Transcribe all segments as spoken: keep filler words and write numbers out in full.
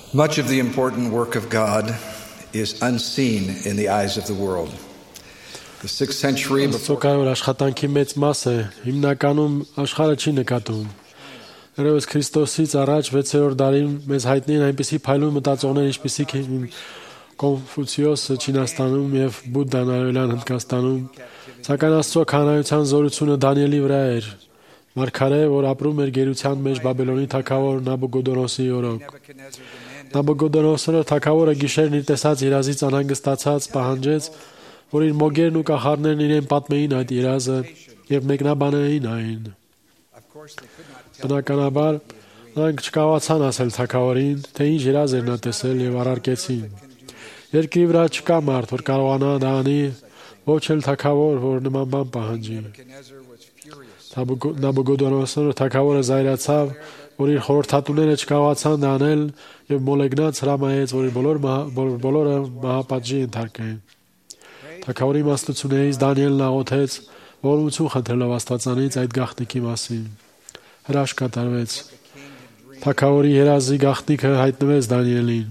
Much of the important work of God is unseen in the eyes of the world. The sixth century before Սոկայոր աշխատանքի մեծ մասը հիմնականում աշխարհը չի նկատում։ Երևս Քրիստոսից առաջ վեցերորդ դարին մեզ հայտնի են այնպիսի փայլուն մտածողներ, ինչպիսիք են Կոնֆուցիոսը Չինաստանում եւ Բուդդան Արևելյան Հնդկաստանում, սակայն Աստծո քահանայության զորությունը Դանիելի վրա էր։ Մարգարե, որ ապրում էր գերության մեջ Բաբելոնի թագավոր Նաբուկոդոնոսի օրոք։ Նաբուկոդոնոսը թագավորը գիշերն իր տեսած երազից անհանգստացած պահանջեց, որ իր մոգերն ու կախարդներն իրեն պատմեին այդ երազը եւ մեկնաբանեին այն։ Բնականաբար, նրանք չկարողացան ասել թագավորին, թե ինչ երազ էր նա տեսել եւ առարկեցին։ Երկրի վրա չկա մարդ, որ կարողանա դա անի, ոչ էլ թագավոր, որ նման բան պահանջի։ Նաբուկոդոնոսը թագավորը զայրացավ, որ իր խորհրդատուները չկարողացան դա անել եւ մոլեգնած հրամայեց, որ բոլոր բոլորը մահապատժի ենթարկեն։ Թագավորի իմաստություններից Դանիելն աղոթեց, ողորմություն խնդրելով Աստվածանից այդ գաղտնիքի մասին։ Հրաշք կատարվեց։ Թագավորի երազի գաղտնիքը հայտնվեց Դանիելին։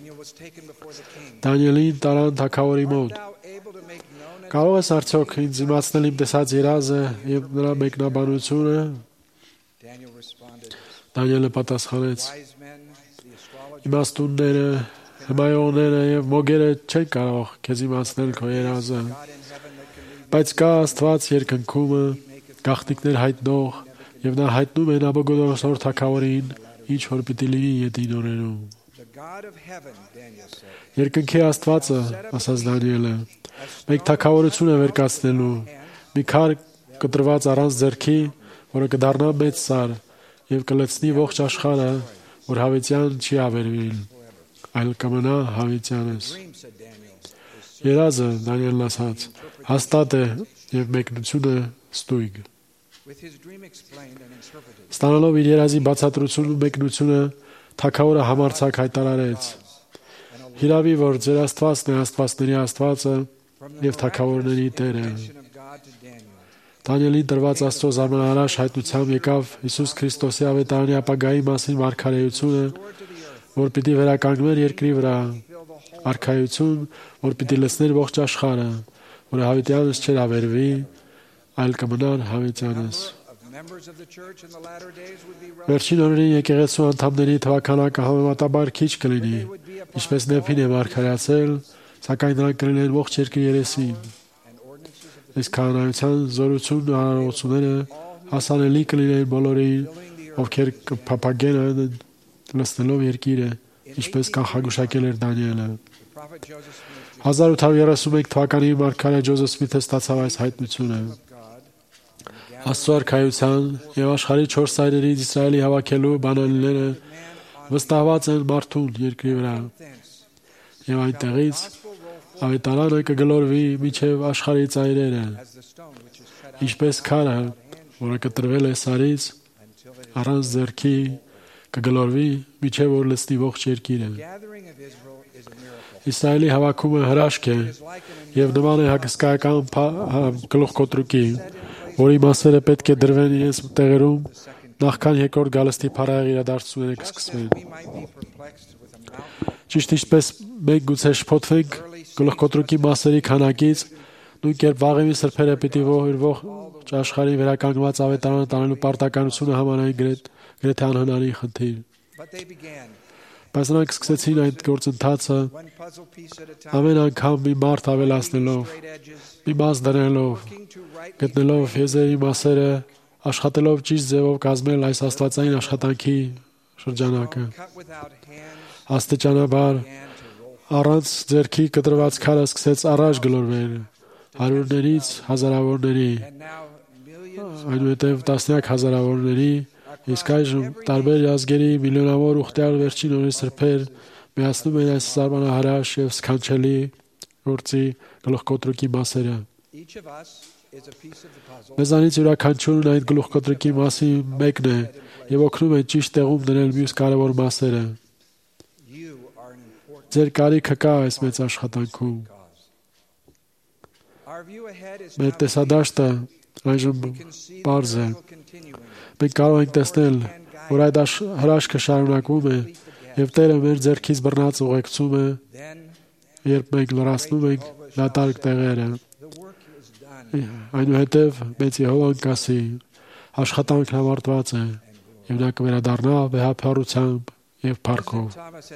Դանիելին տարան թագավորի մոտ։ Կարող ես արդյոք ինձ իմացնել իմ տեսած երազը եւ նրա մեկնաբանությունը։ Դանիելը պատասխանեց. Իմաստունները, հմայողները եւ մոգերը չեն կարող քեզ իմացնել քո երազը, բայց կա Աստված երկնքումը, գաղտնիքներ հայտնող, եւ նա հայտնում է Նաբուկոդոնոսոր թագավորին, ինչ որ պիտի լինի ետին օրերում։ Երկնքի Աստվածը, ասաց Դանիելը, մեկ թագավորություն է վերկացնելու, մի քար կտրված առանց ձեռքի, որը կդառնա մեծ սար եւ կլցնի ողջ աշխարհը, որ հավիտյան չի ավերվիլ, այլ կմնա հավիտյանս։ Երազը, Դանիելն ասաց, հաստատ է եւ մեկնությունը ստույգ։ Ստանալով իր երազի բացատրությունն ու մեկնությունը, թագավորը համարձակ հայտարարեց. Հիրավի, որ ձեր Աստվածն է Աստվածների Աստվածը եւ թագավորների Տերը։ Դանիելին տրված Աստծո զարմանահրաշ հայտնությամբ եկավ Հիսուս Քրիստոսի ավետարանի ապագայի մասին մարգարեությունը, որ պիտի վերականգներ երկրի վրա, արքայություն, որ պիտի լցներ ողջ աշխարհը, որ հավիտյանս չէր ավերվի, այլ կմնար հավիտյանս։ Վերջին օրերին եկեղեցու անդամների թվաքանակը համեմատաբար քիչ կլինի, ինչպես Նեփին է մարգարեացել, սակայն նրանք կլինեն ողջ երկրի երեսին։ Այս քահանայության զորությունն ու արարողությունները հասանելի կլինեն բոլորին, ովքեր կփափագեն լցնելով երկիրը, ինչպես կանխագուշակել էր Դանիելը։ հազար ութ հարյուր երեսունմեկ թվականին մարգարե Ջոզեֆ Սմիթը ստացավ այս հայտնությունը։ Աստծո արքայության եւ աշխարհի չորս ծայրերից Իսրայելի հավաքելու բանալիները վստահված են մարդուն երկրի վրա։ Եվ այնտեղից ավետարանը կգլորվի մինչև աշխարհի ծայրերը, ինչպես քարը, որը կտրվել է սարից, առանց ձեռքի կգլորվի մինչև որ լցնի ողջ երկիրը։ Իսրայելի հավաքումը հրաշք է եւ նման է հսկայական գլուխկոտրուկի, որի մասերը պետք է դրվեն իրենց տեղերում, նախքան երկրորդ գալստի փառահեղ իրադարձությունները կսկսվեն։ Ճիշտ ինչպես մենք գուցե շփոթվենք գլուխկոտրուկի մասերի քանակից, նույն կերպ վաղեմի սրբերը պիտի ողջ աշխարհի վերականգնված ավետարանը տանելու պարտականությունը համանային գրեթե անհնարին խնդիր։ Բայց նրանք սկսեցին այդ գործընթացը ամեն անգամ մի մարդ ավելացնելով, մի մաս դնելով, գտնելով եզերի մասերը, աշխատելով ճիշտ ձևով կազմել այս աստվածային աշխատանքի շրջանակը։ Աստիճանաբար առանց ձեռքի կտրված քարը սկսեց առաջ գլորվել, հարյուրներից հազարավորների, այնուհետև տասնյակ հազարավորների, իսկ այժմ տարբեր ազգերի միլիոնավոր ուխտյալ վերջին օրերի սրբեր միացնում են այս զարմանահրաշ եւ սքանչելի գործի գլուխկոտրուկի մասերը։ Մեզանից յուրաքանչյուրն այդ գլուխկոտրուկի մասի մեկն է եւ օգնում է ճիշտ տեղում դնել մյուս կարևոր մասերը։ Ձեր կարիքը կա այս մեծ աշխատանքում։ Մեր տեսադաշտը այժմ պարզ է։ Մենք կարող ենք տեսնել, որ այդ հրաշքը շարունակվում է Եվ Տերը մեր ձեռքից բռնած ուղեկցում է, երբ մենք լրացնում ենք դատարկ տեղերը։ Այնուհետև մեծ Եհովան կասի. աշխատանքն ավարտված է, եւ նա կվերադառնա վեհափառությամբ եւ փառքով։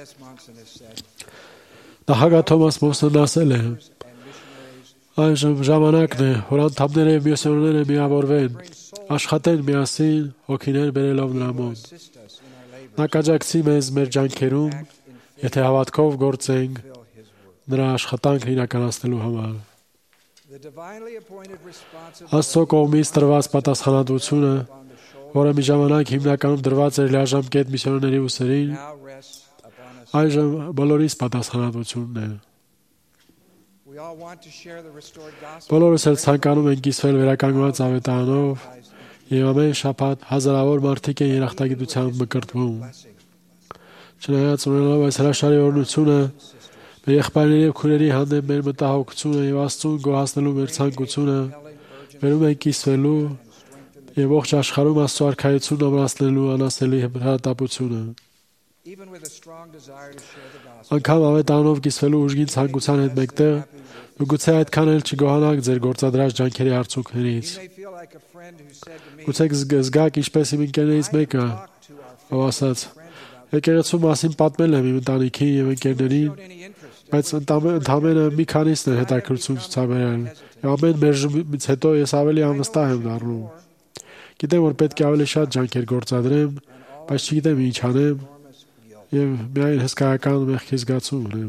Նախագահ Թոմաս Մոնսոնն ասել է. այժմ ժամանակն է, որ անդամները եւ միսիոներները միավորվեն, աշխատեն միասին, հոգիներ բերելով նրա մոտ։ Նա կաջակցի մեզ մեր ջանքերում, եթե հավատքով գործենք նրա աշխատանքն իրականացնելու համար։ Աստծո կողմից տրված պատասխանատվությունը, որը մի ժամանակ հիմնականում դրված էր լիաժամկետ միսիոներների ուսերին, այժմ բոլորիս պատասխանատվությունն է։ Բոլորս էլ ցանկանում ենք կիսվել վերականգնված ավետարանով, եւ ամեն շաբաթ հազարավոր մարդիկ են երախտագիտությամբ մկրտվում։ Չնայած ունենալով այս հրաշալի օրհնությունը, մեր եղբայրների եւ քույրերի հանդեպ մեր մտահոգությունը եւ Աստծուն գոհացնելու մեր ցանկությունը վերում են կիսվելու եւ ողջ աշխարհում Աստծո արքայությունն ամրացնելու անասելի հրատապությունը։ Անկամ ավետարանով կիսվելու ուժգին ցանկության հետ մեկտեղ դուք գուցե այդքան էլ չգոհանաք ձեր գործադրած ջանքերի արդյունքներից։ Գուցե զգաք, ինչպես իմ ընկերներից մեկը, ով ասաց. եկեղեցու մասին պատմել եմ իմ ընտանիքին եւ ընկերներին, բայց ընդամենը մի քանիսն են հետաքրքրություն ցուցաբերել, եւ ամեն մերժումից հետո ես ավելի անվստահ եմ դառնում։ Գիտեմ, որ պետք է ավելի շատ ջանքեր գործադրեմ, բայց չգիտեմ ինչ անեմ, եւ միայն հսկայական մեղքի զգացում ունեմ։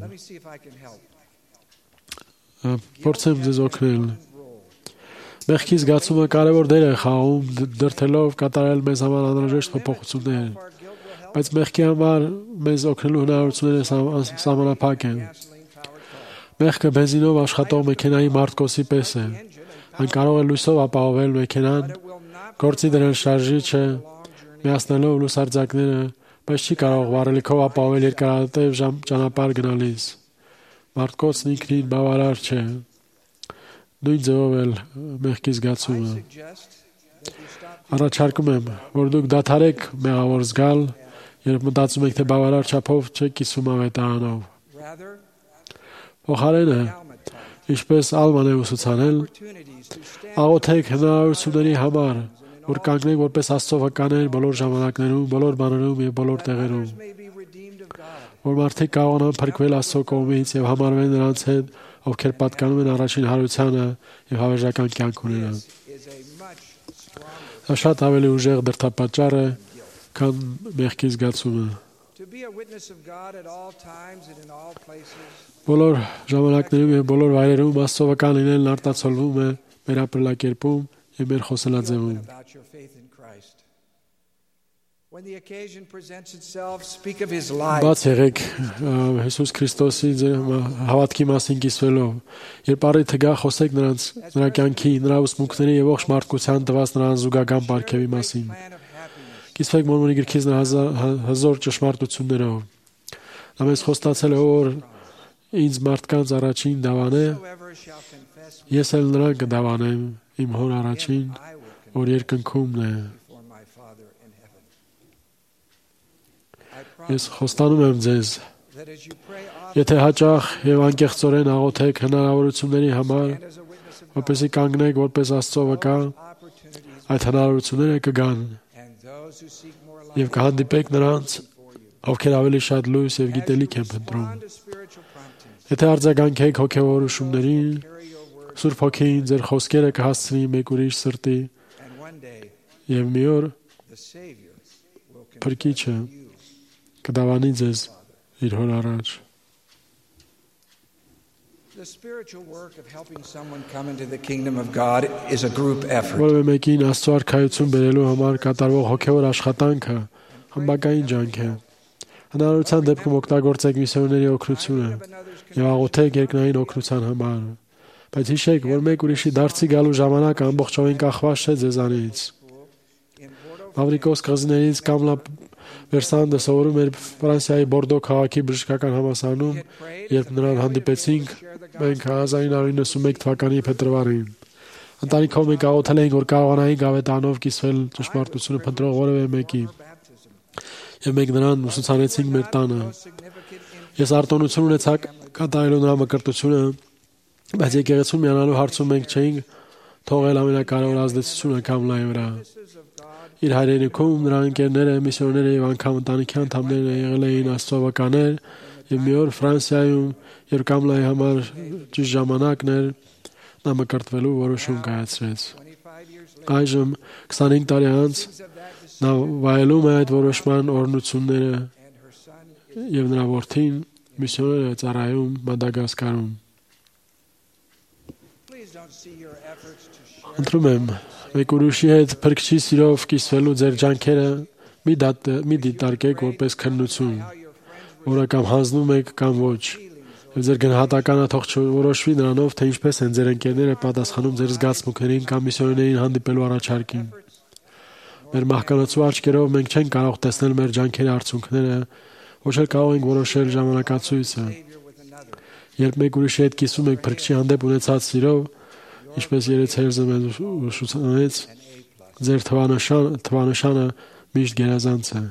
Փորձեմ ձեզ օգնել։ Մեղքի զգացումը կարևոր դեր է խաղում, դրդելով կատարել մեզ համար անհրաժեշտ փոփոխություններ, բայց մեղքի համար մեզ օգնելու հնարավորությունները սահմանափակ են։ Մեղքը բենզինով աշխատող մեքենայի մարտկոսի պես է։ Այն կարող է լույսով ապահովել մեքենան, գործի դրել շարժիչը, միացնելով լուսարձակները, բայց չի կարող վառելիքով ապահովել երկարատև ճանապարհ գնալիս։ Մարտկոցն ինքնին բավարար չէ։ Նույն ձևով էլ մեղքի զգացումը։ Առաջարկում եմ, որ դուք դադարեք մեղավոր զգալ, երբ մտածում եք, թե բավարար չափով չեք կիսվում ավետարանով։ Փոխարենը, ինչպես Ալման է ուսուցանել, աղոթեք հնարավորությունների համար, որ կանգնեք որպես Աստծո վկաներ բոլոր ժամանակներում, բոլոր բաներում եւ բոլոր տեղերում, որ մարդիկ կարողանան փրկվել Աստծո կողմից եւ համարվել նրանց հետ, ովքեր պատկանում են առաջին հարությանը եւ հավերժական կյանք ունենան։ Դա շատ ավելի ուժեղ դրդապատճառ է, քան մեղքի զգացումը։ Բոլոր ժամանակներում եւ բոլոր վայրերում Աստծո վկան լինելն արտացոլվում է մեր ապրելակերպում եւ մեր խոսելաձևում։ Բաց եղեք Հիսուս Քրիստոսի հավատքի մասին կիսվելով, երբ առիթը գա, խոսեք նրանց, նրա կյանքի, նրա ուսմունքների եւ ողջ մարդկության տված նրան զուգական պարգևի մասին։ Կիսվեք Մորմոնի գրքից հզոր ճշմարտություններով։ Նա մեզ խոստացել է, որ ինձ մարդկանց առաջին դավան է, ես էլ նրան կդավանեմ իմ հոր առաջին, որ երկնքումն է։ Ես խոստանում եմ ձեզ, եթե հաճախ եւ անկեղծորեն աղոթեք հնարավորությունների համար, որպեսզի կանգնեք որպես Աստծո վկա, այդ հնարավորությունները կգան եւ կհանդիպեք նրանց, ովքեր ավելի շատ լույս եւ գիտելիք են փնտրում։ Եթե արձագանքեք հոգեվոր ուշումներին, Սուրբ Հոգին ձեր խոսքերը կհասցնի մեկ ուրիշ սրտի եւ մի օր Փրկիչը կդավանի ձեզ իր հոր առաջ։ Որևէ մեկին Աստծո արքայություն բերելու համար կատարվող հոգևոր աշխատանքը խմբակային ջանք է։ Հնարավորության դեպքում օգտագործեք միսիոներների օգնությունը եւ աղոթեք երկնային օգնության համար։ Բայց հիշեք, որ մեկ ուրիշի դարձի գալու ժամանակը ամբողջովին կախված չէ ձեզանից։ Մավրիկոս կղզիներից Կամլա Վերսանդը սովորում էր Ֆրանսիայի Բորդո քաղաքի բժշկական համալսարանում, երբ նրան հանդիպեցինք, մենք հազար ինը հարյուր նվաթ թվականի փետրվարին։ Ընտանիքով մենք աղոթել էինք, որ կարողանայինք ավետարանով կիսվել ճշմարտությունը փնտրող որևէ մեկի։ Եվ մենք նրան ուսուցանեցինք մեր տանը։ Ես արտոնություն ունեցա կատարելու նրա մկրտությունը, բայց եկեղեցուն միանալու հարցում մենք չէինք թողել ամենակարևոր ազդեցությունը Կամլայի վրա։ Իր հայրենիքում նրա ընկերները, միսիոներները եւ անգամ ընտանիքի անդամները եղել էին Աստծո վկաներ, եւ մի օր Ֆրանսիայում, երբ Կամլայի համար ճիշտ ժամանակն էր, նա մկրտվելու որոշում կայացրեց։ Այժմ քսանհինգ տարի անց նա վայելում է այդ որոշման օրհնությունները եւ նրա որդին միսիոներ է ծառայում Մադագասկարում։ Ընտրում եմ մեկ ուրիշի հետ փրկչի սիրով կիսվելու ձեր ջանքերը մի դատ մի դիտարկեք որպես քննություն, որը կամ հանձնում եք կամ ոչ։ Եվ ձեր գնահատականը թող չորոշվի նրանով, թե ինչպես են ձեր ընկերները պատասխանում ձեր զգացմունքներին կամ միսիոներին հանդիպելու առաջարկին։ Մեր մահկանացու աչքերով մենք չենք կարող տեսնել մեր ջանքերի արդյունքները, ոչ էլ կարող ենք որոշել ժամանակացույցը։ Երբ մեկ ուրիշի հետ կիսում եք փրկչի հանդեպ ունեցած սիրով, ինչպես երեցերզը մեզ ուսուցանեց, ձեր թվանշանը միշտ գերազանց է։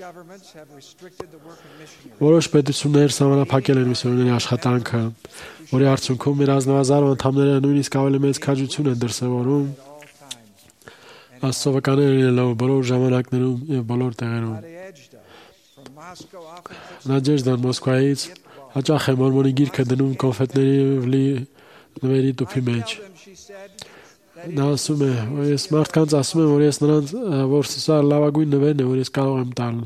Որոշ պետություններ սահմանափակել են միսիոներների աշխատանքը, որի արդյունքում մեր ազնվազարդ անդամները նույնիսկ ավելի մեծ քաջություն են դրսևորում Աստծո վկաներ լինելով բոլոր ժամանակներում եւ բոլոր տեղերում։ Նադեժդան Մոսկվայից հաճախ է մորմոնի գիրքը դնում կոնֆետների լի նվերի տուփի մեջ։ Նա ասում է, որ ես մարդկանց ասում եմ, որ ես նրանց որ սա լավագույն նվերն է, որ ես կարող եմ տալ։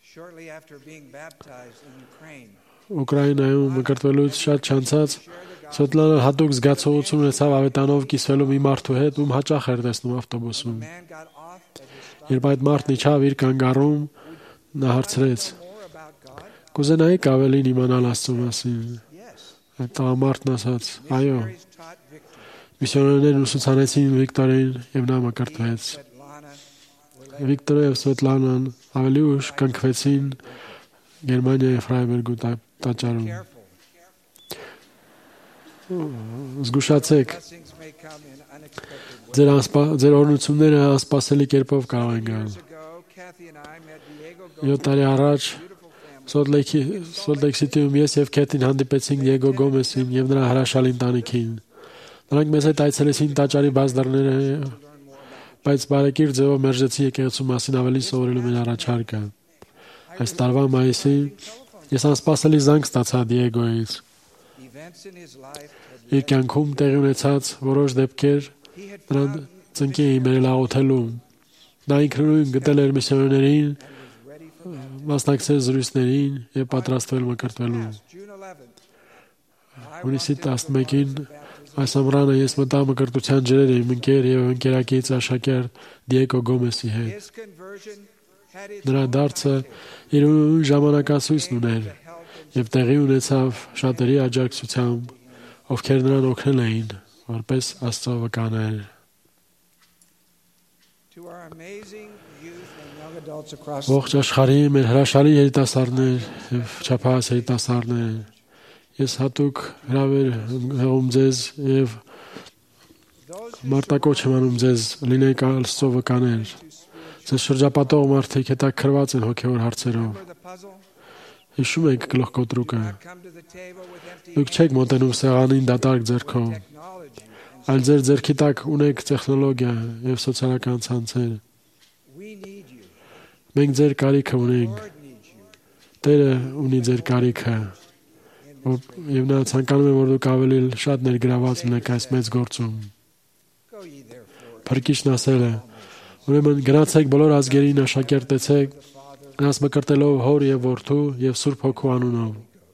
Ուկրաինայում մկրտվելուց շատ չանցած Սվետլանը հատուկ զգացողություն ունեցավ ավետանով կիսվելու մի մարդու հետ, ում հաճախ էր տեսնում ավտոբուսում։ Երբ այդ մարդն իջավ իր կանգառում, նա հարցրեց. «Կուզենայիք ավելին իմանալ Աստծո մասին»։ Այդ տղամարդն ասաց. «Այո»։ Միսիոներներն ուսուցանեցին Վիկտորին եւ նա մկրտվեց։ Վիկտորը եւ Սվետլանան ավելի ուշ կնքվեցին Գերմանիայի Ֆրայբուրգու տաճարում։ Զգուշացեք, ձեր ձեր օրհնությունները անսպասելի կերպով կարող են գալ։ Յոթ տարի առաջ Սոլտ Լեյք Սիթիում ես եւ Քեթին հանդիպեցինք Դիեգո Գոմեսին եւ նրա հրաշալի ընտանիքին։ Նրանք մեզ հետ այցելեցին տաճարի բաց դռները, բայց բարեկիր ձևով մերժեցին եկեղեցու մասին ավելի սովորելու մեր առաջարկը։ Այս տարվա մայիսին ես անսպասելի զանգ ստացա Դիեգոյից։ Իր կյանքում տեղի ունեցած որոշ դեպքեր նրան ծնկի էին բերել աղոթելու։ Նա ինքնուրույն գտել էր միսիոներներին, մասնակցել զրույցներին եւ պատրաստվել մկրտվելու։ Հունիսի տասնմեկին այս ամռանը ես մտա մկրտության ջրեր իմ ընկեր եւ ընկերակից աշակերտ Դիեգո Գոմեսի հետ։ Նրա դարձը իր ժամանակացույցն ուներ եւ տեղի ունեցավ շատերի աջակցությամբ, ովքեր նրան օգնել էին որպես Աստծո վկաներ։ Ողջ աշխարհի մեր հրաշալի երիտասարդներ եւ չափահաս երիտասարդներ, ես հատուկ հրավեր հղում ձեզ եւ մարտակոչ եմ անում ձեզ լինեք Աստծո վկաներ։ Ձեզ շրջապատող մարդիկ հետաքրված են հոգեոր հարցերով։ Հիշում եք գլուխկոտրուկը։ Դուք չեք մոտենում սեղանին դատարկ ձեռքով, այլ ձեր ձեռքի տակ ունեք տեխնոլոգիա եւ սոցիալական ցանցեր։ Մենք ձեր կարիքը ունենք։ Տերը ունի ձեր կարիքը։ Եվ նա ցանկանում է, որ դուք ավելի շատ ներգրաված լինեք այս մեծ գործում։ Փրկիչն ասել է. «Ուրեմն գնացեք բոլոր ազգերին աշակերտեցեք, նրանց մկրտելով Հոր եւ Որդու եւ Սուրբ Հոգու անունով»։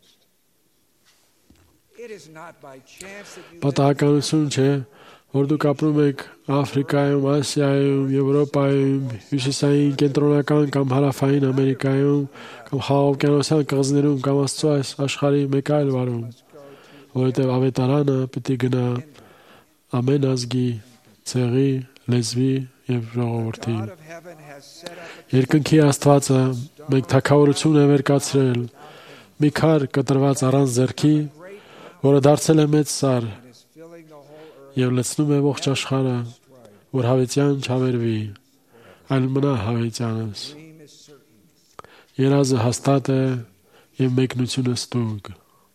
Պատահականություն չէ, որ դուք ապրում եք Աֆրիկայում, Ասիայում, Եվրոպայում, Հյուսիսային, Կենտրոնական կամ Հարավային Ամերիկայում, կամ Խաղաղօվկիանոսյան կղզիներում կամ Աստծո այս աշխարհի մեկ այլ վարում, որովհետև ավետարանը պիտի գնա ամեն ազգի, ցեղի, լեզվի եւ ժողովրդի։ Երկնքի Աստվածը մեկ թագավորություն է վերկացրել, մի քար կտրված առանց ձեռքի, որը դարձել է մեծ սար եւ լցնում է ողջ աշխարհը, որ հավիտյան չավերվի, այլ մնա հավիտյանս։ Երազը հաստատ է եւ մեկնությունը ստուգ։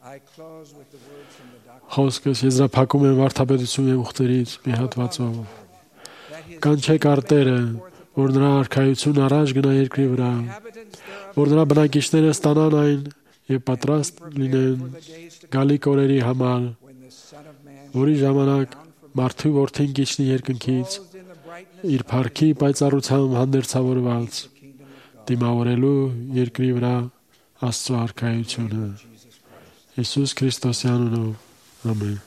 Խոսքս եզրափակում եմ վարդապետություն եւ ուխտերից մի հատվածով։ Կանչեք արտերը, որ նրա արքայությունը առաջ գնա երկրի վրա, որ նրա բնակիչները ստանան այն եւ պատրաստ լինեն գալիք օրերի համար, որի ժամանակ մարդու որդին կիջնի երկնքից իր փառքի պայծառությամբ հանդերձավորված դիմավորելու երկրի վրա Աստծո արքայությունը։ Հիսուս Քրիստոսի անունով ամեն։